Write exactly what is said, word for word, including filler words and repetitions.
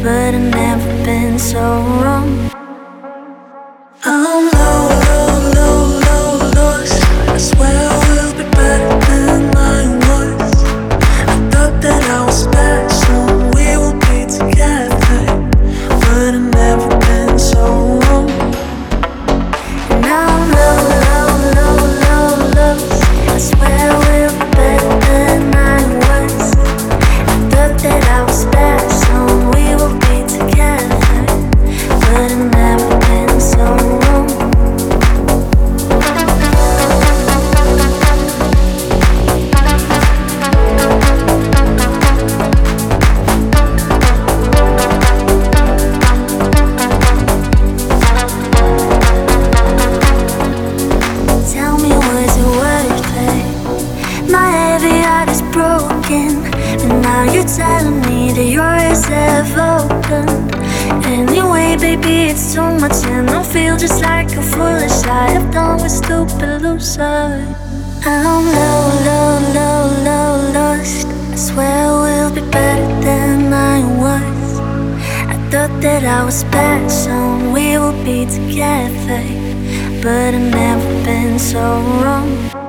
but I've never been so wrong. I'm low, low, low, low, lost. I swear we'll be better than I was. I thought that I was special, we will be together, but I've never been so wrong. Now I'm low, low, low, low, lost. I swear we'll be better than I was. I thought that I was special, we will be together, but I've never been so wrong. Tell me, was it worth it? My heavy heart is broken, and now you're telling me that yours have opened. Anyway, baby, it's too much, and I feel just like a foolish I have done with stupid loser. I'm low, low, low, low, lost. I swear we'll be better than I was. I thought that I was special, we will be together, but I've never been so wrong.